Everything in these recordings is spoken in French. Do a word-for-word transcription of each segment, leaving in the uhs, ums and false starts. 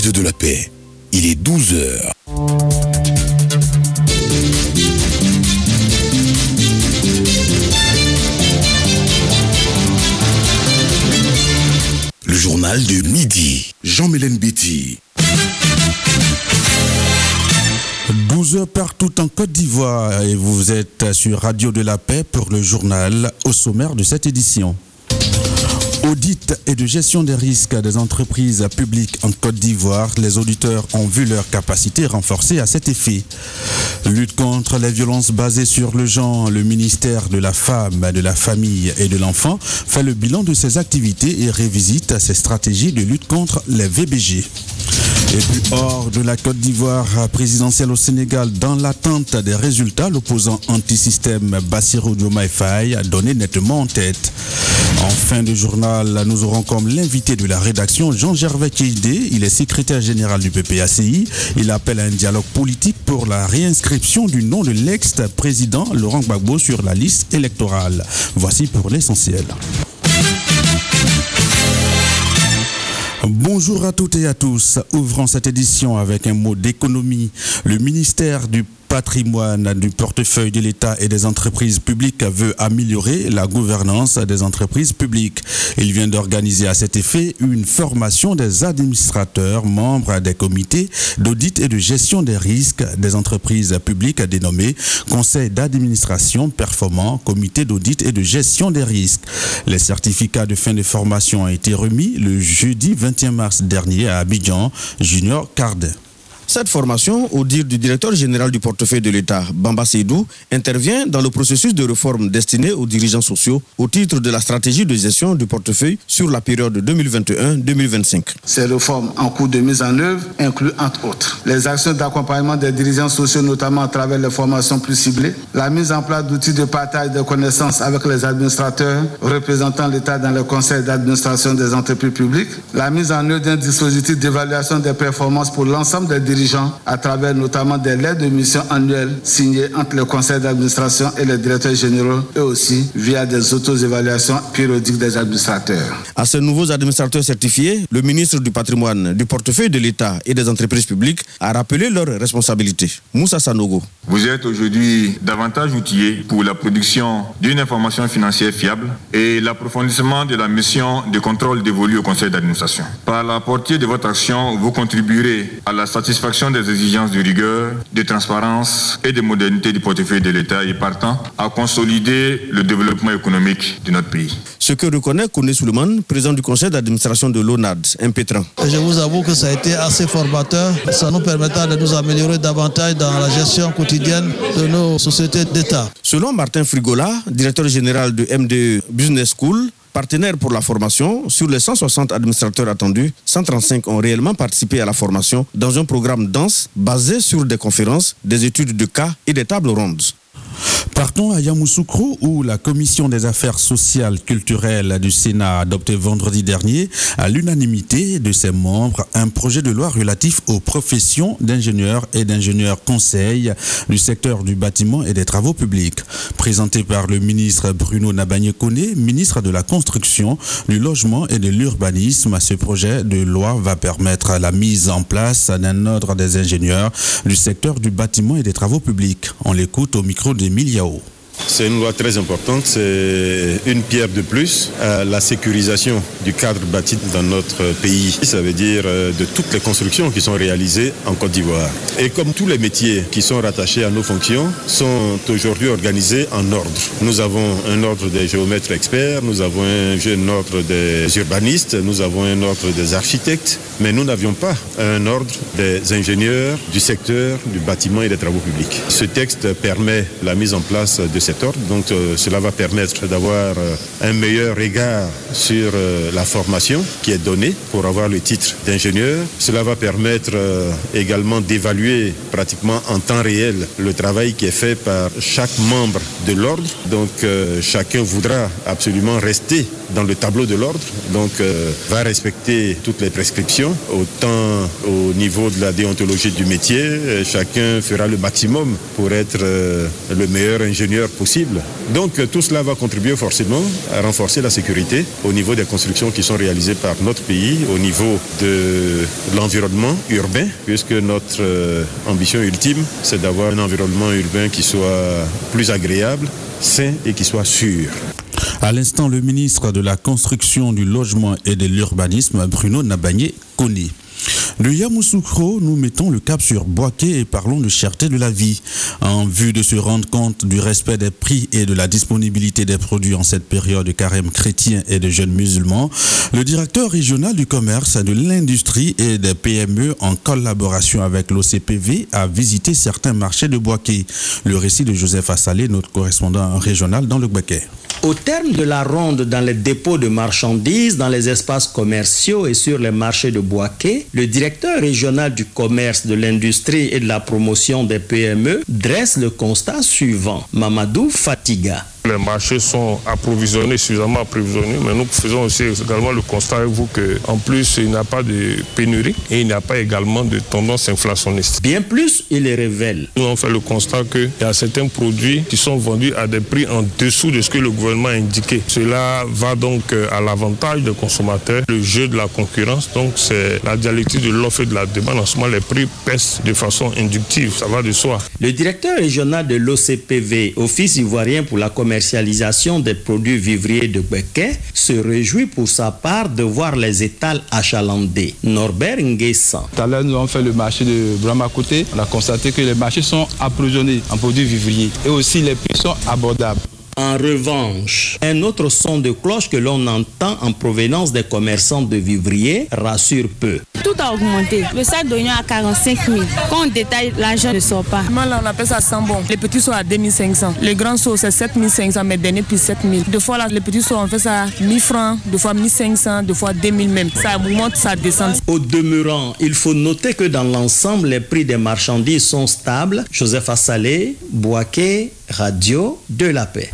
Radio de la Paix, il est douze heures. Le journal de midi, Jean-Mélène Betty. douze heures partout en Côte d'Ivoire et vous êtes sur Radio de la Paix pour le journal au sommaire de cette édition. Audit et de gestion des risques des entreprises publiques en Côte d'Ivoire, les auditeurs ont vu leur capacité renforcée à cet effet. Lutte contre les violences basées sur le genre, le ministère de la Femme, de la Famille et de l'Enfant fait le bilan de ses activités et révisite ses stratégies de lutte contre les V B G. Et puis hors de la Côte d'Ivoire présidentielle au Sénégal, dans l'attente des résultats, l'opposant anti-système Bassirou Diomaye Faye a donné nettement en tête. En fin de journal, nous aurons comme l'invité de la rédaction Jean-Gervais Keïdé. Il est secrétaire général du P P A C I. Il appelle à un dialogue politique pour la réinscription du nom de l'ex-président Laurent Gbagbo sur la liste électorale. Voici pour l'essentiel. Bonjour à toutes et à tous. Ouvrons cette édition avec un mot d'économie. Le ministère du patrimoine, du portefeuille de l'État et des entreprises publiques veut améliorer la gouvernance des entreprises publiques. Il vient d'organiser à cet effet une formation des administrateurs, membres des comités d'audit et de gestion des risques des entreprises publiques dénommés Conseil d'administration performant, Comité d'audit et de gestion des risques. Les certificats de fin de formation ont été remis le jeudi vingt et un mars dernier à Abidjan, Junior Cardin. Cette formation, au dire du directeur général du portefeuille de l'État, Bamba Seydou, intervient dans le processus de réforme destiné aux dirigeants sociaux au titre de la stratégie de gestion du portefeuille sur la période deux mille vingt et un deux mille vingt-cinq. Ces réformes en cours de mise en œuvre incluent entre autres les actions d'accompagnement des dirigeants sociaux, notamment à travers les formations plus ciblées, la mise en place d'outils de partage de connaissances avec les administrateurs représentant l'État dans le conseil d'administration des entreprises publiques, la mise en œuvre d'un dispositif d'évaluation des performances pour l'ensemble des dirigeants à travers notamment des lettres de mission annuelles signées entre le conseil d'administration et les directeurs généraux et aussi via des auto-évaluations périodiques des administrateurs. À ces nouveaux administrateurs certifiés, le ministre du patrimoine, du portefeuille de l'État et des entreprises publiques a rappelé leurs responsabilités. Moussa Sanogo. Vous êtes aujourd'hui davantage outillés pour la production d'une information financière fiable et l'approfondissement de la mission de contrôle dévolue au conseil d'administration. Par la portée de votre action, vous contribuerez à la satisfaction des exigences de rigueur, de transparence et de modernité du portefeuille de l'État et partant à consolider le développement économique de notre pays. Ce que reconnaît Kone Souleymane, président du conseil d'administration de l'O N A D, impétrant. Je vous avoue que ça a été assez formateur. Ça nous permettra de nous améliorer davantage dans la gestion quotidienne de nos sociétés d'État. Selon Martin Frigola, directeur général de M D E Business School, partenaire pour la formation, sur les cent soixante administrateurs attendus, cent trente-cinq ont réellement participé à la formation dans un programme dense basé sur des conférences, des études de cas et des tables rondes. Partons à Yamoussoukro où la commission des affaires sociales culturelles du Sénat a adopté vendredi dernier à l'unanimité de ses membres un projet de loi relatif aux professions d'ingénieurs et d'ingénieurs conseils du secteur du bâtiment et des travaux publics. Présenté par le ministre Bruno Nabagné-Koné, ministre de la Construction, du Logement et de l'Urbanisme, ce projet de loi va permettre la mise en place d'un ordre des ingénieurs du secteur du bâtiment et des travaux publics. On l'écoute au micro de Miliao. C'est une loi très importante, c'est une pierre de plus à la sécurisation du cadre bâti dans notre pays. Ça veut dire de toutes les constructions qui sont réalisées en Côte d'Ivoire. Et comme tous les métiers qui sont rattachés à nos fonctions sont aujourd'hui organisés en ordre. Nous avons un ordre des géomètres experts, nous avons un ordre des urbanistes, nous avons un ordre des architectes, mais nous n'avions pas un ordre des ingénieurs du secteur du bâtiment et des travaux publics. Ce texte permet la mise en place de cet ordre, donc euh, cela va permettre d'avoir euh, un meilleur regard sur euh, la formation qui est donnée pour avoir le titre d'ingénieur. Cela va permettre euh, également d'évaluer pratiquement en temps réel le travail qui est fait par chaque membre de l'ordre. Donc euh, chacun voudra absolument rester dans le tableau de l'ordre, donc euh, va respecter toutes les prescriptions, autant au niveau de la déontologie du métier, chacun fera le maximum pour être euh, le meilleur ingénieur possible possible. Donc tout cela va contribuer forcément à renforcer la sécurité au niveau des constructions qui sont réalisées par notre pays, au niveau de l'environnement urbain, puisque notre euh, ambition ultime, c'est d'avoir un environnement urbain qui soit plus agréable, sain et qui soit sûr. À l'instant, le ministre de la Construction, du Logement et de l'Urbanisme, Bruno Nabagné-Koné. De Yamoussoukro, nous mettons le cap sur Bouaké et parlons de cherté de la vie. En vue de se rendre compte du respect des prix et de la disponibilité des produits en cette période de carême chrétien et de jeunes musulmans, le directeur régional du commerce, de l'industrie et des P M E, en collaboration avec l'O C P V, a visité certains marchés de Bouaké. Le récit de Joseph Assalé, notre correspondant régional dans le Bouaké. Au terme de la ronde dans les dépôts de marchandises, dans les espaces commerciaux et sur les marchés de Bouaké, le directeur régional du commerce, de l'industrie et de la promotion des P M E dresse le constat suivant. Mamadou Fatiga. Les marchés sont approvisionnés, suffisamment approvisionnés, mais nous faisons aussi également le constat avec vous qu'en plus, il n'y a pas de pénurie et il n'y a pas également de tendance inflationniste. Bien plus, il les révèle. Nous avons fait le constat qu'il y a certains produits qui sont vendus à des prix en dessous de ce que le gouvernement a indiqué. Cela va donc à l'avantage des consommateurs, le jeu de la concurrence. Donc c'est la dialectique de l'offre et de la demande. En ce moment, les prix baissent de façon inductive, ça va de soi. Le directeur régional de l'O C P V, Office ivoirien pour la commercialisation des produits vivriers de Bouaké, se réjouit pour sa part de voir les étals achalandés. Norbert Nguessan. Tout à l'heure, nous avons fait le marché de Brahma-Côté. On a constaté que les marchés sont approvisionnés en produits vivriers et aussi les prix sont abordables. En revanche, un autre son de cloche que l'on entend en provenance des commerçants de vivriers rassure peu. Tout a augmenté. Le sac d'oignon à quarante-cinq mille. Quand on détaille, l'argent ne sort pas. Là, on appelle ça cent bon. Les petits sont à deux mille cinq cents. Les grands sont c'est sept mille cinq cents, mais derniers plus sept mille. Deux fois, là, les petits sont on fait ça mille francs, deux fois mille cinq cents, deux fois deux mille même. Ça monte, ça descend. Au demeurant, il faut noter que dans l'ensemble, les prix des marchandises sont stables. Joseph Assalé, Bouaké, Radio de la Paix.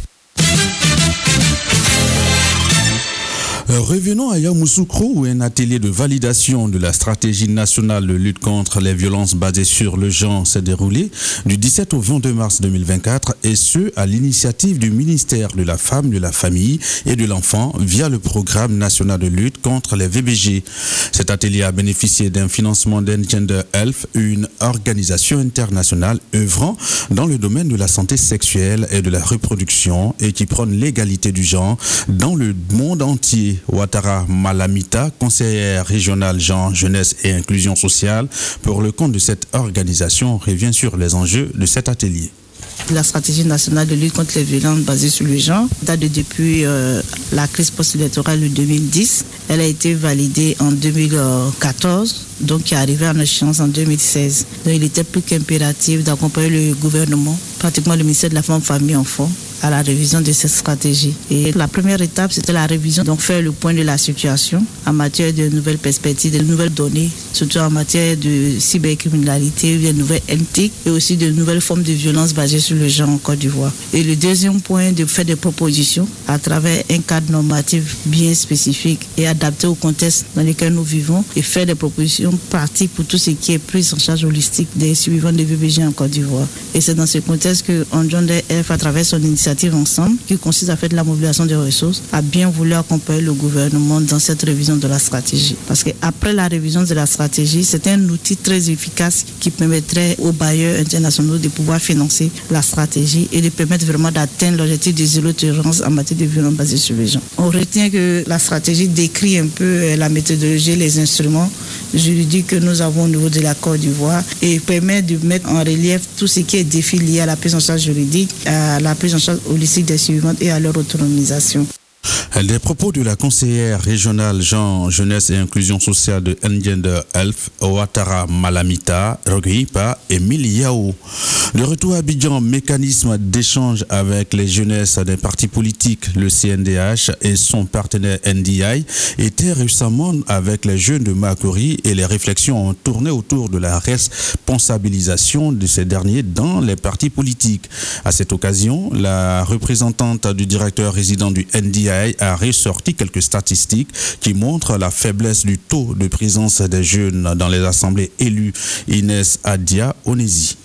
Revenons à Yamoussoukro où un atelier de validation de la stratégie nationale de lutte contre les violences basées sur le genre s'est déroulé du dix-sept au vingt-deux mars deux mille vingt-quatre et ce à l'initiative du ministère de la Femme, de la Famille et de l'Enfant via le programme national de lutte contre les V B G. Cet atelier a bénéficié d'un financement d'Engender Health, une organisation internationale œuvrant dans le domaine de la santé sexuelle et de la reproduction et qui prône l'égalité du genre dans le monde entier. Ouattara Malamita, conseillère régionale genre, jeunesse et inclusion sociale, pour le compte de cette organisation, revient sur les enjeux de cet atelier. La stratégie nationale de lutte contre les violences basées sur le genre date de depuis euh, la crise post-électorale de deux mille dix. Elle a été validée en deux mille quatorze, donc qui est arrivée en échéance en deux mille seize. Donc il était plus qu'impératif d'accompagner le gouvernement, pratiquement le ministère de la Femme, Famille et Enfants, à la révision de cette stratégie. Et la première étape, c'était la révision, donc faire le point de la situation en matière de nouvelles perspectives, de nouvelles données, surtout en matière de cybercriminalité, de nouvelles éthiques et aussi de nouvelles formes de violence basées sur le genre en Côte d'Ivoire. Et le deuxième point, de faire des propositions à travers un cadre normatif bien spécifique et adapté au contexte dans lequel nous vivons et faire des propositions pratiques pour tout ce qui est prise en charge holistique des survivants de V B G en Côte d'Ivoire. Et c'est dans ce contexte que Engender Health, à travers son initiative ensemble, qui consiste à faire de la mobilisation des ressources, a bien voulu accompagner le gouvernement dans cette révision de la stratégie. Parce qu'après la révision de la stratégie, c'est un outil très efficace qui permettrait aux bailleurs internationaux de pouvoir financer la stratégie et de permettre vraiment d'atteindre l'objectif de zéro tolérance en matière de violence basée sur les gens. On retient que la stratégie décrit un peu la méthodologie, les instruments juridiques que nous avons au niveau de la Côte d'Ivoire et permet de mettre en relief tout ce qui est défi lié à la prise en charge juridique, à la prise en charge holistique des suivantes et à leur autonomisation. Les propos de la conseillère régionale genre, jeunesse et inclusion sociale de Engender Health, Ouattara Malamita, recueillis par Émile Yao. Le retour à Abidjan, mécanisme d'échange avec les jeunesses des partis politiques, le C N D H et son partenaire N D I, était récemment avec les jeunes de Makori et les réflexions ont tourné autour de la responsabilisation de ces derniers dans les partis politiques. À cette occasion, la représentante du directeur résident du N D I a ressorti quelques statistiques qui montrent la faiblesse du taux de présence des jeunes dans les assemblées élues. Inès Adia Onesi.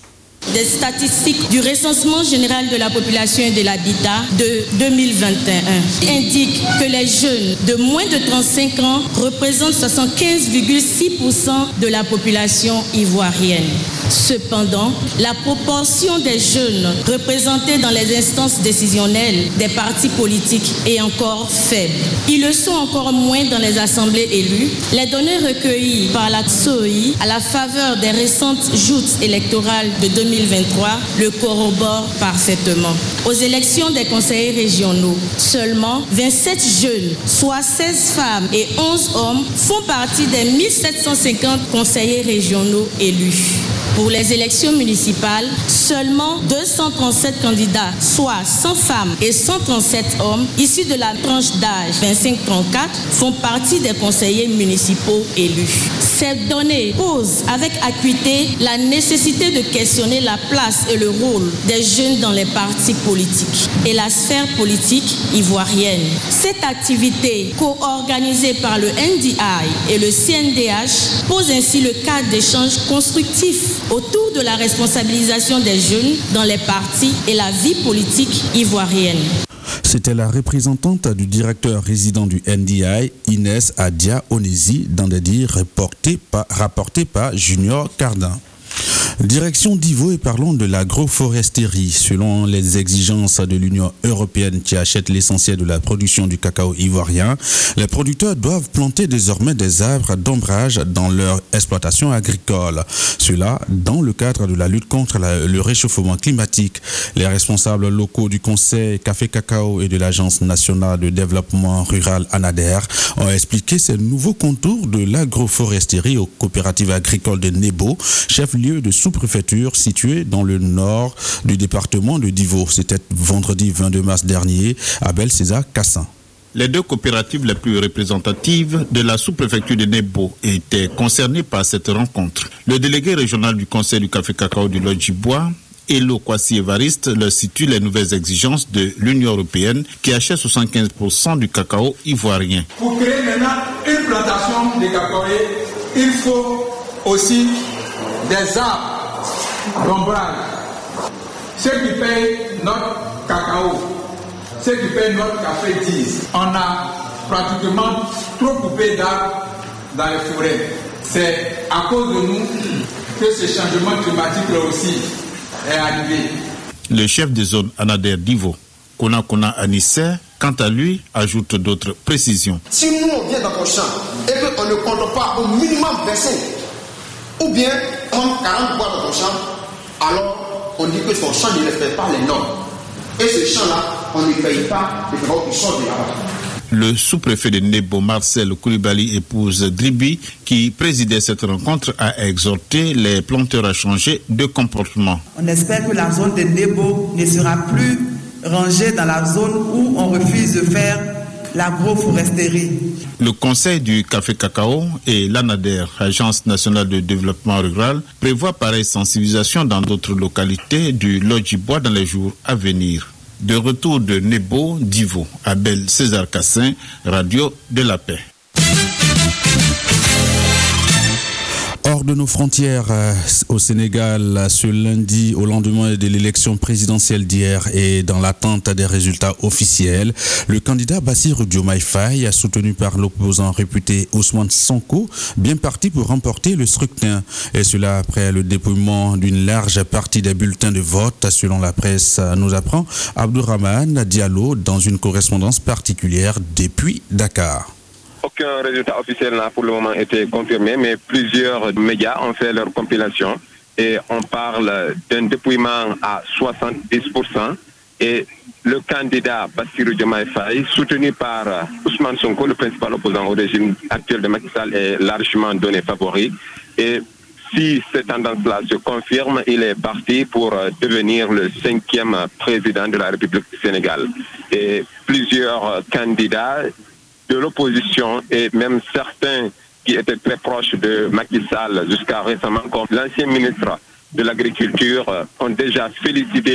des statistiques du recensement général de la population et de l'habitat de deux mille vingt et un indique que les jeunes de moins de trente-cinq ans représentent soixante-quinze virgule six pour cent de la population ivoirienne. Cependant, la proportion des jeunes représentés dans les instances décisionnelles des partis politiques est encore faible. Ils le sont encore moins dans les assemblées élues. Les données recueillies par la S O I à la faveur des récentes joutes électorales de deux mille vingt-trois le corroborent parfaitement. Aux élections des conseillers régionaux, seulement vingt-sept jeunes, soit seize femmes et onze hommes, font partie des mille sept cent cinquante conseillers régionaux élus. Pour les élections municipales, seulement deux cent trente-sept candidats, soit cent femmes et cent trente-sept hommes, issus de la tranche d'âge vingt-cinq à trente-quatre, font partie des conseillers municipaux élus. Ces données posent avec acuité la nécessité de questionner la place et le rôle des jeunes dans les partis politiques et la sphère politique ivoirienne. Cette activité co-organisée par le N D I et le C N D H pose ainsi le cadre d'échange constructif autour de la responsabilisation des jeunes dans les partis et la vie politique ivoirienne. C'était la représentante du directeur résident du N D I, Inès Adia Onesi, dans des dires rapportés par, rapportés par Junior Cardin. Direction d'Ivo et parlons de l'agroforesterie. Selon les exigences de l'Union européenne qui achète l'essentiel de la production du cacao ivoirien, les producteurs doivent planter désormais des arbres d'ombrage dans leur exploitation agricole. Cela dans le cadre de la lutte contre la, le réchauffement climatique. Les responsables locaux du Conseil Café Cacao et de l'Agence nationale de développement rural ANADER ont expliqué ces nouveaux contours de l'agroforesterie aux coopératives agricoles de Nebo, chef-lieu de sous-préfecture située dans le nord du département de Divo. C'était vendredi vingt-deux mars dernier, Abel César Cassin. Les deux coopératives les plus représentatives de la sous-préfecture de Nebo étaient concernées par cette rencontre. Le délégué régional du Conseil du Café Cacao du Lodjibois, Elo Kwasi Evariste, leur situe les nouvelles exigences de l'Union européenne qui achète soixante-quinze pour cent du cacao ivoirien. Pour créer maintenant une plantation de cacao, il faut aussi des arbres d'ombrage. Ceux qui payent notre cacao, ceux qui payent notre café disent on a pratiquement trop coupé d'arbres dans les forêts. C'est à cause de nous que ce changement climatique là aussi est arrivé. Le chef de zone ANADER d'Ivo, Kona Kona Anissé, quant à lui, ajoute d'autres précisions. Si nous on vient dans ton champ et qu'on ne compte pas au minimum vingt-cinq, ou bien on quarante bois dans ton champ, alors on dit que ton champ ne respecte pas les normes. Et ce champ-là, on ne paye pas les travaux qui sont de là-bas. Le sous-préfet de Nebo, Marcel Koulibaly, épouse Dribi, qui présidait cette rencontre, a exhorté les planteurs à changer de comportement. On espère que la zone de Nebo ne sera plus rangée dans la zone où on refuse de faire l'agroforesterie. Le Conseil du Café Cacao et l'ANADER, Agence nationale de développement rural, prévoient pareille sensibilisation dans d'autres localités du Lodjibois dans les jours à venir. De retour de Nebo, Divo, Abel César Cassin, Radio de la Paix. Hors de nos frontières, euh, au Sénégal, ce lundi, au lendemain de l'élection présidentielle d'hier et dans l'attente des résultats officiels, le candidat Bassirou Diomaye Faye, soutenu par l'opposant réputé Ousmane Sonko, bien parti pour remporter le scrutin. Et cela après le dépouillement d'une large partie des bulletins de vote, selon la presse, nous apprend Abdourahmane Diallo dans une correspondance particulière depuis Dakar. Aucun résultat officiel n'a pour le moment été confirmé, mais plusieurs médias ont fait leur compilation et on parle d'un dépouillement à soixante-dix pour cent et le candidat Bassirou Diomaye Faye, soutenu par Ousmane Sonko, le principal opposant au régime actuel de Macky Sall, est largement donné favori. Et si cette tendance-là se confirme, il est parti pour devenir le cinquième président de la République du Sénégal. Et plusieurs candidats de l'opposition et même certains qui étaient très proches de Macky Sall jusqu'à récemment, comme l'ancien ministre de l'Agriculture, ont déjà félicité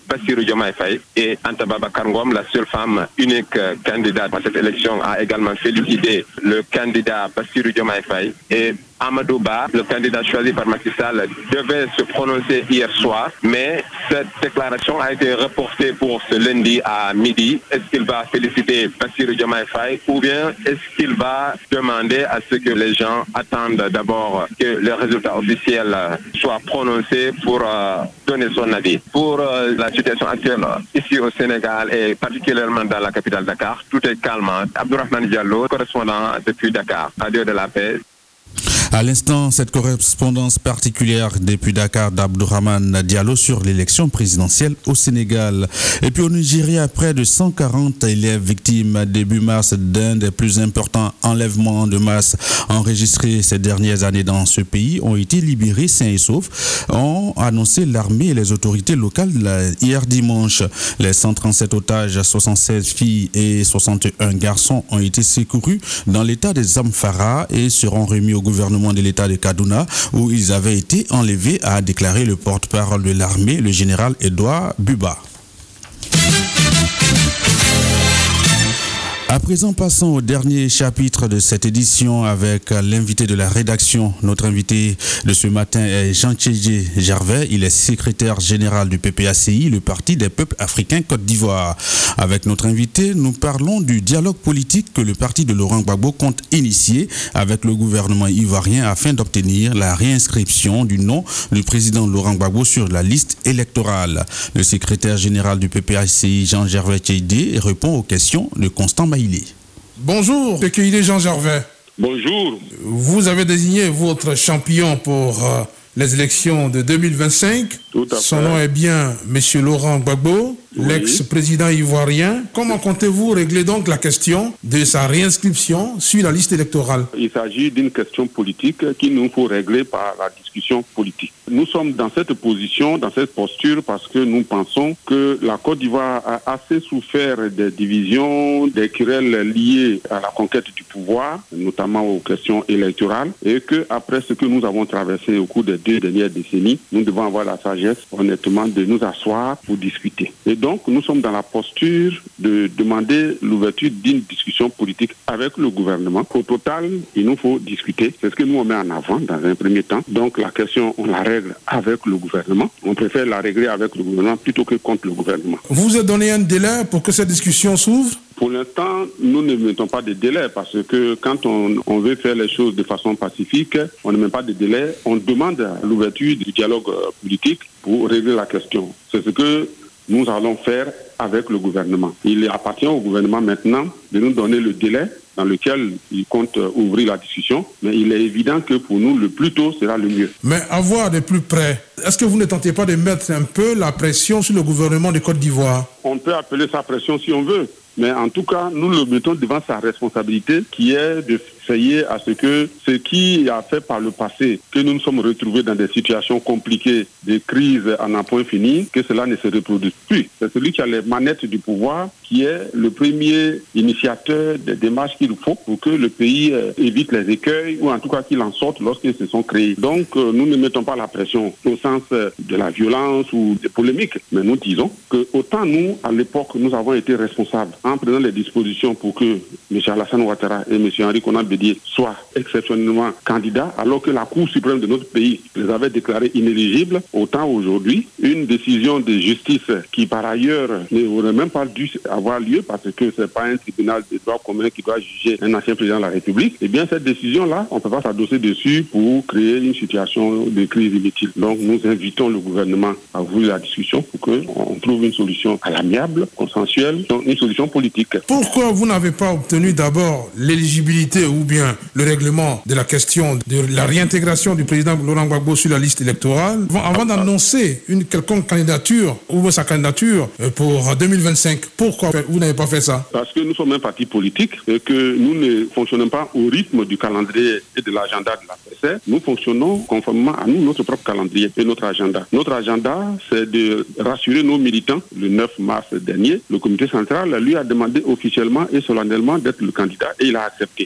Bassirou Diomaye Faye. Et Anta Babacar Ngom, la seule femme unique candidate à cette élection, a également félicité le candidat Bassirou Diomaye Faye. Et Amadou Ba, le candidat choisi par Macky Sall, devait se prononcer hier soir, mais cette déclaration a été reportée pour ce lundi à midi. Est-ce qu'il va féliciter Bassirou Diomaye Faye ou bien est-ce qu'il va demander à ce que les gens attendent d'abord que le résultat officiel soit prononcé pour euh, donner son avis. Pour euh, la situation actuelle ici au Sénégal et particulièrement dans la capitale Dakar, tout est calme. Abdourahmane Diallo, correspondant depuis Dakar, Radio de la Paix. À l'instant, cette correspondance particulière depuis Dakar d'Abdourahmane Diallo sur l'élection présidentielle au Sénégal. Et puis au Nigeria, près de cent quarante élèves victimes début mars d'un des plus importants enlèvements de masse enregistrés ces dernières années dans ce pays ont été libérés sains et saufs, ont annoncé l'armée et les autorités locales hier dimanche. Les cent trente-sept otages, soixante-seize filles et soixante et un garçons ont été secourus dans l'état de Zamfara et seront remis au gouvernement de l'état de Kaduna où ils avaient été enlevés, a déclaré le porte-parole de l'armée, le général Edouard Buba. À présent, passons au dernier chapitre de cette édition avec l'invité de la rédaction. Notre invité de ce matin est Jean-Tchédjé Gervais. Il est secrétaire général du P P A C I, le Parti des peuples africains Côte d'Ivoire. Avec notre invité, nous parlons du dialogue politique que le parti de Laurent Gbagbo compte initier avec le gouvernement ivoirien afin d'obtenir la réinscription du nom du président Laurent Gbagbo sur la liste électorale. Le secrétaire général du P P A C I, Jean-Gervais Tchédjé, répond aux questions de Constant Maïlé. Bonjour, P K I D Jean Gervais. Bonjour. Vous avez désigné votre champion pour euh, les élections de deux mille vingt-cinq. Tout à fait. Son nom est bien M. Laurent Gbagbo, oui. L'ex-président ivoirien. Comment comptez-vous régler donc la question de sa réinscription sur la liste électorale? Il s'agit d'une question politique qu'il nous faut régler par la discussion politique. Nous sommes dans cette position, dans cette posture, parce que nous pensons que la Côte d'Ivoire a assez souffert des divisions, des querelles liées à la conquête du pouvoir, notamment aux questions électorales, et que après ce que nous avons traversé au cours des deux dernières décennies, nous devons avoir la sagesse, honnêtement, de nous asseoir pour discuter. Et donc, nous sommes dans la posture de demander l'ouverture d'une discussion politique avec le gouvernement. Au total, il nous faut discuter. C'est ce que nous on met en avant dans un premier temps. Donc, la question, on la règle avec le gouvernement. On préfère la régler avec le gouvernement plutôt que contre le gouvernement. Vous vous êtes donné un délai pour que cette discussion s'ouvre? Pour l'instant, nous ne mettons pas de délai parce que quand on, on veut faire les choses de façon pacifique, on ne met pas de délai. On demande l'ouverture du dialogue politique pour régler la question. C'est ce que nous allons faire avec le gouvernement. Il appartient au gouvernement maintenant de nous donner le délai dans lequel il compte ouvrir la discussion, mais il est évident que pour nous, le plus tôt sera le mieux. Mais à voir de plus près, est-ce que vous ne tentez pas de mettre un peu la pression sur le gouvernement de Côte d'Ivoire? On peut appeler ça pression si on veut, mais en tout cas, nous le mettons devant sa responsabilité qui est de veiller à ce que ce qui a fait par le passé que nous nous sommes retrouvés dans des situations compliquées, des crises à un point fini, que cela ne se reproduise plus. C'est celui qui a les manettes du pouvoir qui est le premier initiateur des démarches qu'il faut pour que le pays évite les écueils ou en tout cas qu'il en sorte lorsqu'ils se sont créés. Donc nous ne mettons pas la pression au sens de la violence ou des polémiques, mais nous disons que autant nous, à l'époque, nous avons été responsables en prenant les dispositions pour que M. Alassane Ouattara et M. Henri Konan Bédié soient exceptionnellement candidats alors que la Cour suprême de notre pays les avait déclarés inéligibles, autant aujourd'hui, une décision de justice qui par ailleurs n'aurait même pas dû avoir lieu parce que ce n'est pas un tribunal de droit commun qui doit juger un ancien président de la République, et bien cette décision-là, on ne peut pas s'adosser dessus pour créer une situation de crise inutile. Donc nous invitons le gouvernement à ouvrir la discussion pour qu'on trouve une solution à l'amiable, consensuelle, donc une solution politique. Pourquoi vous n'avez pas obtenu d'abord l'éligibilité ou bien le règlement de la question de la réintégration du président Laurent Gbagbo sur la liste électorale avant d'annoncer une quelconque candidature ou sa candidature pour deux mille vingt-cinq? Pourquoi vous n'avez pas fait ça? Parce que nous sommes un parti politique et que nous ne fonctionnons pas au rythme du calendrier et de l'agenda de la P C. Nous fonctionnons conformément à nous, notre propre calendrier et notre agenda. Notre agenda, c'est de rassurer nos militants. Le neuf mars dernier, le comité central lui a demandé officiellement et solennellement d'être le candidat et il a accepté. Ce n'est pas bon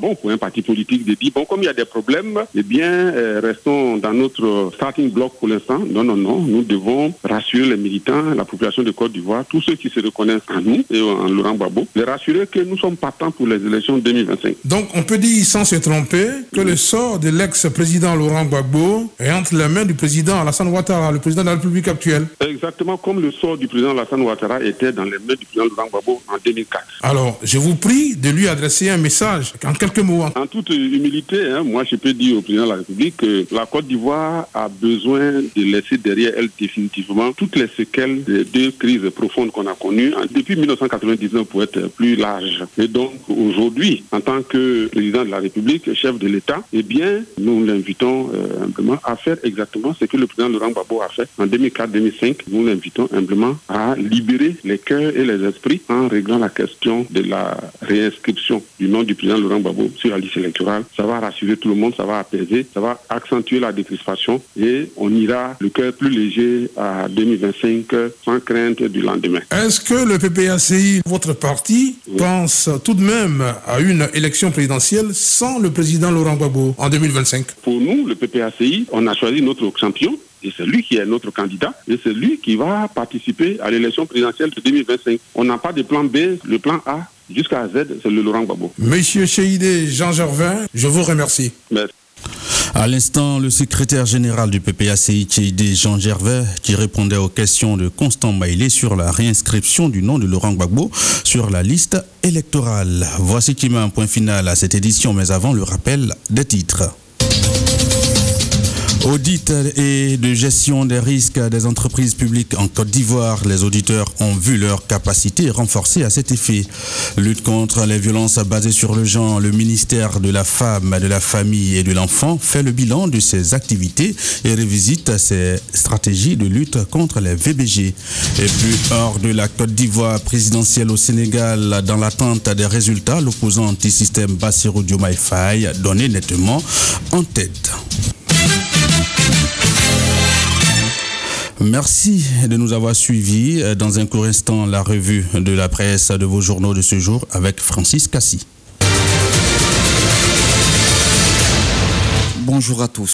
bon pour un parti politique de dire, bon, comme il y a des problèmes, eh bien, euh, restons dans notre starting block pour l'instant. Non, non, non, nous devons rassurer les militants, la population de Côte d'Ivoire, tous ceux qui se reconnaissent en nous et en Laurent Gbagbo, les rassurer que nous sommes partants pour les élections deux mille vingt-cinq. Donc, on peut dire sans se tromper que le sort de l'ex-président Laurent Gbagbo est entre les mains du président Alassane Ouattara, le président de la République actuelle. Exactement comme le sort du président Alassane Ouattara était dans les mains du président Laurent Gbagbo en deux mille quatre. Alors, je vous prie de lui adresser un message en quelques mots. En toute humilité, hein, moi je peux dire au président de la République que la Côte d'Ivoire a besoin de laisser derrière elle définitivement toutes les séquelles des deux crises profondes qu'on a connues depuis mille neuf cent quatre-vingt-dix-neuf pour être plus large. Et donc aujourd'hui, en tant que président de la République, chef de l'État, eh bien, nous l'invitons euh, humblement à faire exactement ce que le président Laurent Gbagbo a fait en deux mille quatre deux mille cinq. Nous l'invitons humblement à libérer les cœurs et les esprits en réglant la question de la réinscription du nom du président Laurent Gbagbo sur la liste électorale. Ça va rassurer tout le monde, ça va apaiser, ça va accentuer la décrispation et on ira le cœur plus léger à deux mille vingt-cinq sans crainte du lendemain. Est-ce que le P P A C I, votre parti, oui, pense tout de même à une élection présidentielle sans le président Laurent Gbagbo en deux mille vingt-cinq? Pour nous, le P P A C I, on a choisi notre champion. Et c'est lui qui est notre candidat et c'est lui qui va participer à l'élection présidentielle de deux mille vingt-cinq. On n'a pas de plan B, le plan A jusqu'à Z, c'est le Laurent Gbagbo. Monsieur Cheidé Jean Gervin, je vous remercie. Merci. À l'instant, le secrétaire général du P P A C I, Cheidé Jean Gervais, qui répondait aux questions de Constant Maïlé sur la réinscription du nom de Laurent Gbagbo sur la liste électorale. Voici qui met un point final à cette édition, mais avant le rappel des titres. Audit et de gestion des risques des entreprises publiques en Côte d'Ivoire. Les auditeurs ont vu leur capacité renforcée à cet effet. Lutte contre les violences basées sur le genre. Le ministère de la Femme, de la Famille et de l'Enfant fait le bilan de ses activités et revisite ses stratégies de lutte contre les V B G. Et puis, hors de la Côte d'Ivoire présidentielle au Sénégal, dans l'attente des résultats, l'opposant anti-système Bassirou Diomaye Faye donnait nettement en tête. Merci de nous avoir suivis. Dans un court instant, la revue de la presse de vos journaux de ce jour avec Francis Cassi. Bonjour à tous.